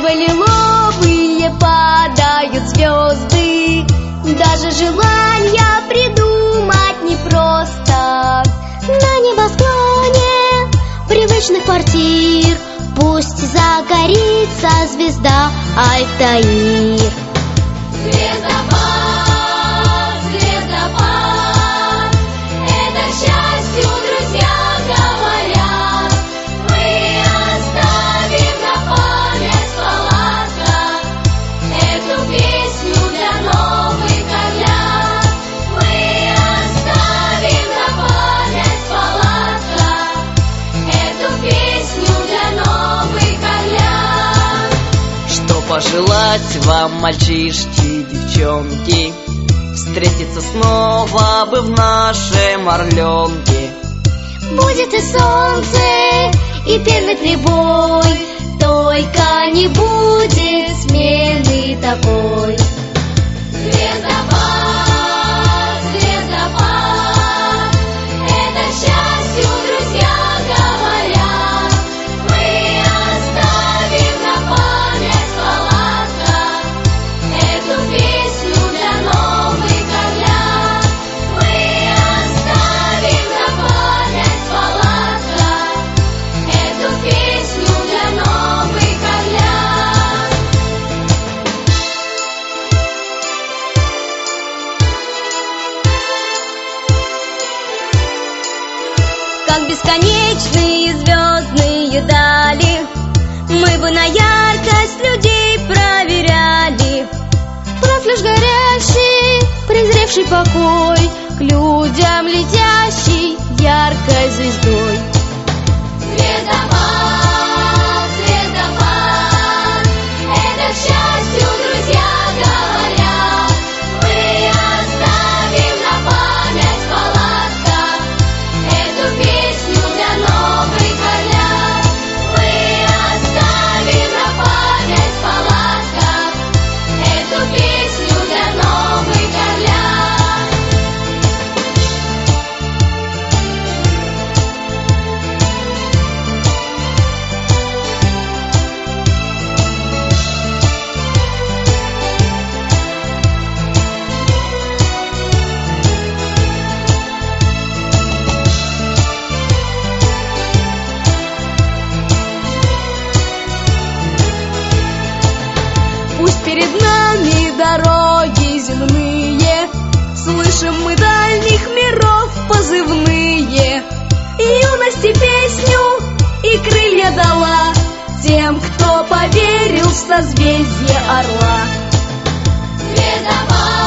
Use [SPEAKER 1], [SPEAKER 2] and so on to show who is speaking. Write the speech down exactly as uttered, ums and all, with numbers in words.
[SPEAKER 1] неба лиловые падают звезды. Даже желания придумать непросто. На небосклоне привычных квартир пусть загорится звезда Альтаир.
[SPEAKER 2] Звездопад, звездопад, это к счастью, друзья говорят. Мы оставим на память в палатках эту песню для новых орлят. Мы оставим на память в палатках эту песню для новых орлят.
[SPEAKER 3] Что пожелать вам, мальчишки, девчонки, встретиться снова бы в нашем Орленке.
[SPEAKER 1] Будет и солнце, и пенный прибой, только не будет смены такой.
[SPEAKER 2] Звездопад, звездопад, это к счастью, друзья говорят. Мы оставим на память в палатках эту песню для новых орлят. Мы оставим на память в палатках эту песню для новых орлят.
[SPEAKER 1] Как бесконечные звездные дали, мы бы на яркость людей проверяли. Прав лишь горящий, презревший покой, к людям летящий яркой звездой.
[SPEAKER 2] Звездопад, звездопад, это к счастью, друзья говорят. Мы оставим на память в палатках эту песню для новых орлят. Мы оставим на память в палатках эту песню для новых орлят.
[SPEAKER 1] Пусть перед нами дороги земные, слышим мы дальних миров позывные. Юности песню и крылья дала тем, кто поверил в созвездие орла.
[SPEAKER 2] Звездопад.